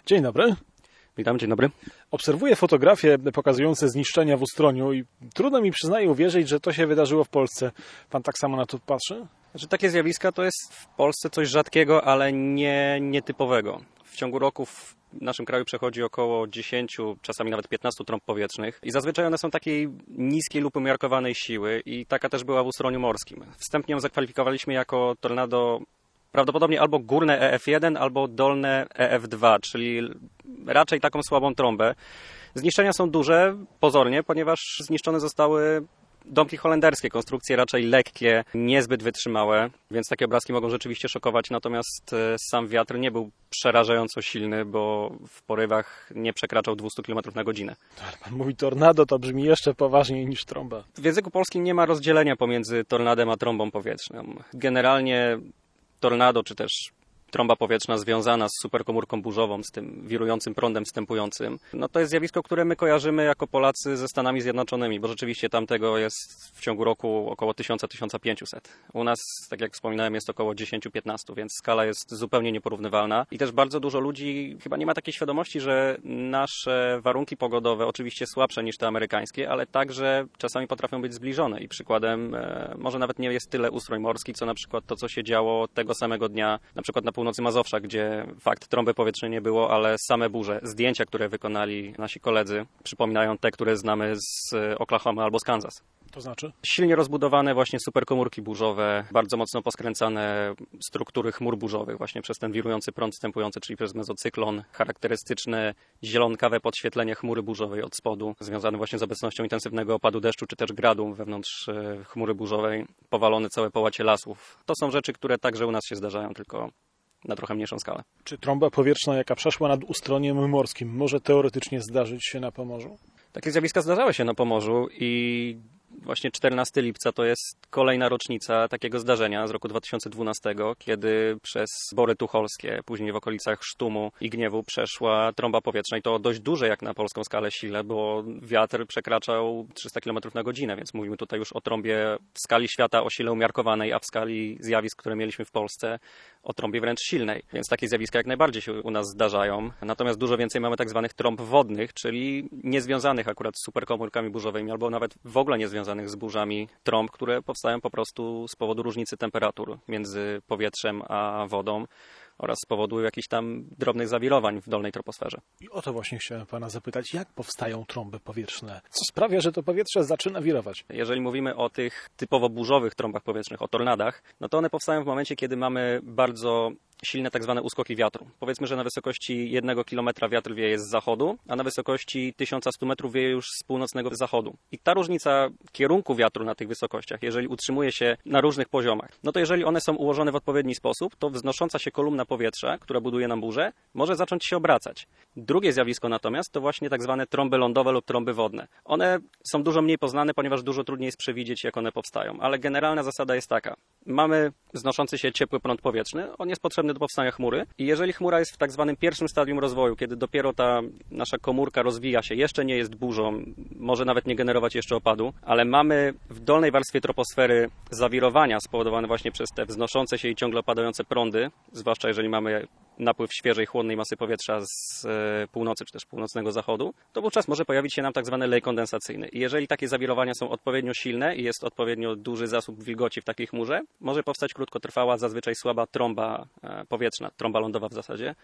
Dzień dobry. Witam, dzień dobry. Obserwuję fotografie pokazujące zniszczenia w Ustroniu i trudno mi przyznaję uwierzyć, że to się wydarzyło w Polsce. Pan tak samo na to patrzy? Znaczy, takie zjawiska to jest w Polsce coś rzadkiego, ale nietypowego. W ciągu roku w naszym kraju przechodzi około 10, czasami nawet 15 trąb powietrznych i zazwyczaj one są takiej niskiej lub umiarkowanej siły i taka też była w Ustroniu Morskim. Wstępnie ją zakwalifikowaliśmy jako tornado prawdopodobnie albo górne EF1, albo dolne EF2, czyli raczej taką słabą trąbę. Zniszczenia są duże, pozornie, ponieważ zniszczone zostały domki holenderskie, konstrukcje raczej lekkie, niezbyt wytrzymałe, więc takie obrazki mogą rzeczywiście szokować, natomiast sam wiatr nie był przerażająco silny, bo w porywach nie przekraczał 200 km na godzinę. Ale pan mówi tornado, to brzmi jeszcze poważniej niż trąba. W języku polskim nie ma rozdzielenia pomiędzy tornadem a trąbą powietrzną. Generalnie tornado, czy też trąba powietrzna związana z superkomórką burzową, z tym wirującym prądem wstępującym, no to jest zjawisko, które my kojarzymy jako Polacy ze Stanami Zjednoczonymi, bo rzeczywiście tam tego jest w ciągu roku około 1000-1500. U nas, tak jak wspominałem, jest około 10-15, więc skala jest zupełnie nieporównywalna i też bardzo dużo ludzi chyba nie ma takiej świadomości, że nasze warunki pogodowe, oczywiście słabsze niż te amerykańskie, ale także czasami potrafią być zbliżone i przykładem może nawet nie jest tyle Ustroń Morski, co na przykład to, co się działo tego samego dnia, na przykład na północy Mazowsza, gdzie fakt trąby powietrznej nie było, ale same burze, zdjęcia, które wykonali nasi koledzy, przypominają te, które znamy z Oklahomy albo z Kansas. To znaczy? Silnie rozbudowane właśnie superkomórki burzowe, bardzo mocno poskręcane struktury chmur burzowych właśnie przez ten wirujący prąd wstępujący, czyli przez mezocyklon, charakterystyczne zielonkawe podświetlenie chmury burzowej od spodu, związane właśnie z obecnością intensywnego opadu deszczu czy też gradu wewnątrz chmury burzowej, powalone całe połacie lasów. To są rzeczy, które także u nas się zdarzają, tylko na trochę mniejszą skalę. Czy trąba powietrzna, jaka przeszła nad Ustroniem Morskim, może teoretycznie zdarzyć się na Pomorzu? Takie zjawiska zdarzały się na Pomorzu i właśnie 14 lipca to jest kolejna rocznica takiego zdarzenia z roku 2012, kiedy przez Bory Tucholskie, później w okolicach Sztumu i Gniewu przeszła trąba powietrzna i to dość duże jak na polską skalę sile, bo wiatr przekraczał 300 km na godzinę, więc mówimy tutaj już o trąbie w skali świata o sile umiarkowanej, a w skali zjawisk, które mieliśmy w Polsce, o trąbie wręcz silnej. Więc takie zjawiska jak najbardziej się u nas zdarzają. Natomiast dużo więcej mamy tak zwanych trąb wodnych, czyli niezwiązanych akurat z superkomórkami burzowymi, albo nawet w ogóle niezwiązanych z burzami trąb, które powstają po prostu z powodu różnicy temperatur między powietrzem a wodą oraz z powodu jakichś tam drobnych zawirowań w dolnej troposferze. I o to właśnie chciałem pana zapytać, jak powstają trąby powietrzne? Co sprawia, że to powietrze zaczyna wirować? Jeżeli mówimy o tych typowo burzowych trąbach powietrznych, o tornadach, no to one powstają w momencie, kiedy mamy bardzo silne tak zwane uskoki wiatru. Powiedzmy, że na wysokości 1 km wiatr wieje z zachodu, a na wysokości 1100 metrów wieje już z północnego zachodu. I ta różnica kierunku wiatru na tych wysokościach, jeżeli utrzymuje się na różnych poziomach, no to jeżeli one są ułożone w odpowiedni sposób, to wznosząca się kolumna powietrza, która buduje nam burzę, może zacząć się obracać. Drugie zjawisko natomiast to właśnie tak zwane trąby lądowe lub trąby wodne. One są dużo mniej poznane, ponieważ dużo trudniej jest przewidzieć, jak one powstają, ale generalna zasada jest taka. Mamy wznoszący się ciepły prąd powietrzny, on jest potrzebny do powstania chmury i jeżeli chmura jest w tak zwanym pierwszym stadium rozwoju, kiedy dopiero ta nasza komórka rozwija się, jeszcze nie jest burzą, może nawet nie generować jeszcze opadu, ale mamy w dolnej warstwie troposfery zawirowania spowodowane właśnie przez te wznoszące się i ciągle opadające prądy, zwłaszcza jeżeli mamy napływ świeżej, chłodnej masy powietrza z północy czy też północnego zachodu, to wówczas może pojawić się nam tak zwany lej kondensacyjny. I jeżeli takie zawirowania są odpowiednio silne i jest odpowiednio duży zasób wilgoci w takiej chmurze, może powstać krótkotrwała, zazwyczaj słaba trąba powietrzna, trąba lądowa w zasadzie.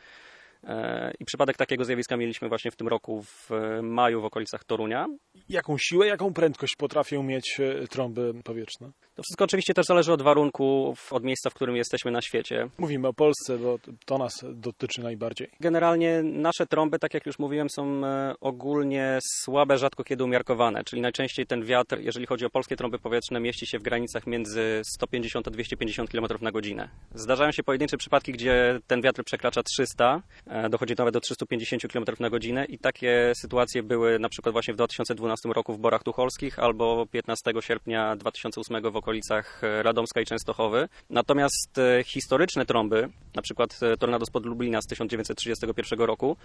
I przypadek takiego zjawiska mieliśmy właśnie w tym roku w maju w okolicach Torunia. Jaką siłę, jaką prędkość potrafią mieć trąby powietrzne? To wszystko oczywiście też zależy od warunków, od miejsca, w którym jesteśmy na świecie. Mówimy o Polsce, bo to nas dotyczy najbardziej. Generalnie nasze trąby, tak jak już mówiłem, są ogólnie słabe, rzadko kiedy umiarkowane, czyli najczęściej ten wiatr, jeżeli chodzi o polskie trąby powietrzne, mieści się w granicach między 150 a 250 km na godzinę. Zdarzają się pojedyncze przypadki, gdzie ten wiatr przekracza 300, dochodzi nawet do 350 km na godzinę i takie sytuacje były na przykład właśnie w 2012 roku w Borach Tucholskich albo 15 sierpnia 2008 w okolicach Radomska i Częstochowy. Natomiast historyczne trąby, na przykład tornado spod Lublina z 1931 roku,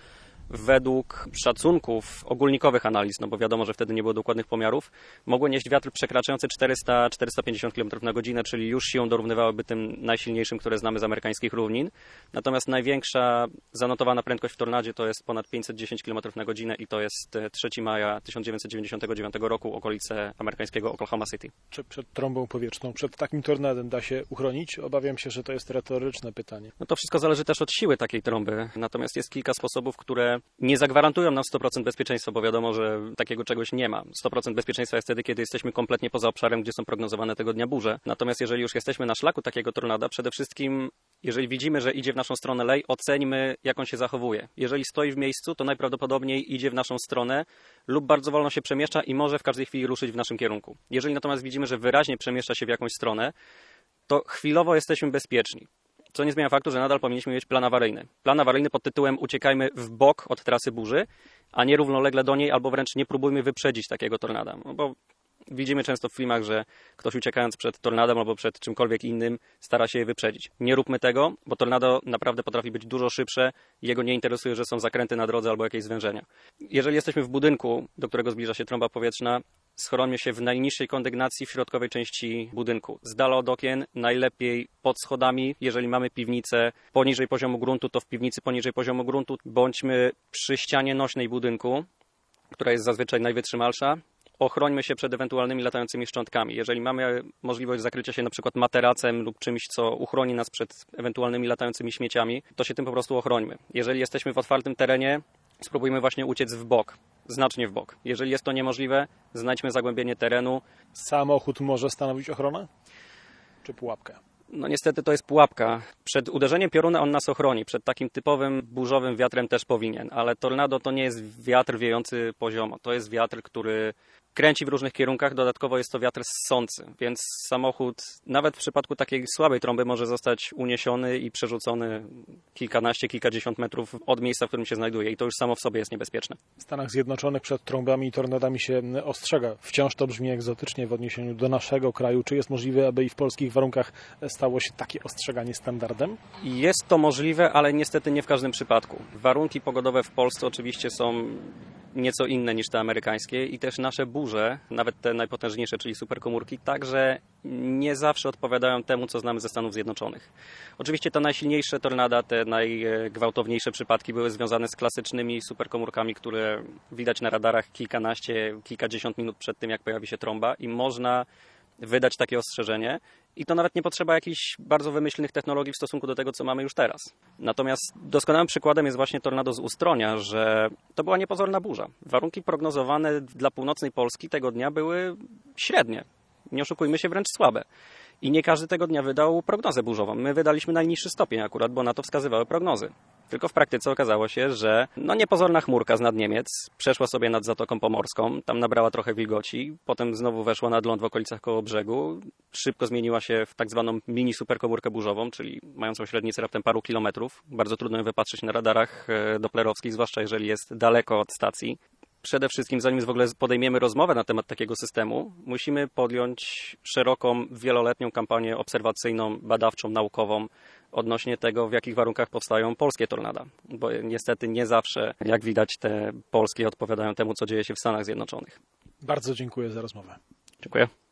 według szacunków ogólnikowych analiz, no bo wiadomo, że wtedy nie było dokładnych pomiarów, mogły nieść wiatr przekraczający 400-450 km na godzinę, czyli już siłą dorównywałyby tym najsilniejszym, które znamy z amerykańskich równin. Natomiast największa zanotowana prędkość w tornadzie to jest ponad 510 km na godzinę i to jest 3 maja 1999 roku, okolice amerykańskiego Oklahoma City. Czy przed trąbą powietrzną, przed takim tornadem da się uchronić? Obawiam się, że to jest retoryczne pytanie. No to wszystko zależy też od siły takiej trąby. Natomiast jest kilka sposobów, które nie zagwarantują nam 100% bezpieczeństwa, bo wiadomo, że takiego czegoś nie ma. 100% bezpieczeństwa jest wtedy, kiedy jesteśmy kompletnie poza obszarem, gdzie są prognozowane tego dnia burze. Natomiast jeżeli już jesteśmy na szlaku takiego tornada, przede wszystkim jeżeli widzimy, że idzie w naszą stronę lej, oceńmy, jak on się zachowuje. Jeżeli stoi w miejscu, to najprawdopodobniej idzie w naszą stronę lub bardzo wolno się przemieszcza i może w każdej chwili ruszyć w naszym kierunku. Jeżeli natomiast widzimy, że wyraźnie przemieszcza się w jakąś stronę, to chwilowo jesteśmy bezpieczni. Co nie zmienia faktu, że nadal powinniśmy mieć plan awaryjny. Plan awaryjny pod tytułem uciekajmy w bok od trasy burzy, a nie równolegle do niej, albo wręcz nie próbujmy wyprzedzić takiego tornada. No bo widzimy często w filmach, że ktoś uciekając przed tornadem albo przed czymkolwiek innym stara się je wyprzedzić. Nie róbmy tego, bo tornado naprawdę potrafi być dużo szybsze. Jego nie interesuje, że są zakręty na drodze albo jakieś zwężenia. Jeżeli jesteśmy w budynku, do którego zbliża się trąba powietrzna, schrońmy się w najniższej kondygnacji w środkowej części budynku. Z dala od okien, najlepiej pod schodami. Jeżeli mamy piwnicę poniżej poziomu gruntu, to w piwnicy poniżej poziomu gruntu. Bądźmy przy ścianie nośnej budynku, która jest zazwyczaj najwytrzymalsza. Ochrońmy się przed ewentualnymi latającymi szczątkami. Jeżeli mamy możliwość zakrycia się na przykład materacem lub czymś, co uchroni nas przed ewentualnymi latającymi śmieciami, to się tym po prostu ochrońmy. Jeżeli jesteśmy w otwartym terenie, spróbujmy właśnie uciec w bok, znacznie w bok. Jeżeli jest to niemożliwe, znajdźmy zagłębienie terenu. Samochód może stanowić ochronę? Czy pułapkę? No niestety to jest pułapka. Przed uderzeniem pioruna on nas ochroni. Przed takim typowym burzowym wiatrem też powinien. Ale tornado to nie jest wiatr wiejący poziomo. To jest wiatr, który kręci w różnych kierunkach. Dodatkowo jest to wiatr ssący. Więc samochód nawet w przypadku takiej słabej trąby może zostać uniesiony i przerzucony kilkanaście, kilkadziesiąt metrów od miejsca, w którym się znajduje. I to już samo w sobie jest niebezpieczne. W Stanach Zjednoczonych przed trąbami i tornadami się ostrzega. Wciąż to brzmi egzotycznie w odniesieniu do naszego kraju. Czy jest możliwe, aby i w polskich warunkach stało się takie ostrzeganie standardem? Jest to możliwe, ale niestety nie w każdym przypadku. Warunki pogodowe w Polsce oczywiście są nieco inne niż te amerykańskie i też nasze burze, nawet te najpotężniejsze, czyli superkomórki, także nie zawsze odpowiadają temu, co znamy ze Stanów Zjednoczonych. Oczywiście te najsilniejsze tornada, te najgwałtowniejsze przypadki były związane z klasycznymi superkomórkami, które widać na radarach kilkanaście, kilkadziesiąt minut przed tym, jak pojawi się trąba i można wydać takie ostrzeżenie. I to nawet nie potrzeba jakichś bardzo wymyślnych technologii w stosunku do tego, co mamy już teraz. Natomiast doskonałym przykładem jest właśnie tornado z Ustronia, że to była niepozorna burza. Warunki prognozowane dla północnej Polski tego dnia były średnie. Nie oszukujmy się, wręcz słabe. I nie każdy tego dnia wydał prognozę burzową. My wydaliśmy najniższy stopień akurat, bo na to wskazywały prognozy. Tylko w praktyce okazało się, że niepozorna chmurka z nad Niemiec przeszła sobie nad Zatoką Pomorską, tam nabrała trochę wilgoci, potem znowu weszła nad ląd w okolicach Kołobrzegu, szybko zmieniła się w tak zwaną mini superkomórkę burzową, czyli mającą średnicę raptem paru kilometrów. Bardzo trudno ją wypatrzyć na radarach doplerowskich, zwłaszcza jeżeli jest daleko od stacji. Przede wszystkim, zanim w ogóle podejmiemy rozmowę na temat takiego systemu, musimy podjąć szeroką, wieloletnią kampanię obserwacyjną, badawczą, naukową odnośnie tego, w jakich warunkach powstają polskie tornada. Bo niestety nie zawsze, jak widać, te polskie odpowiadają temu, co dzieje się w Stanach Zjednoczonych. Bardzo dziękuję za rozmowę. Dziękuję.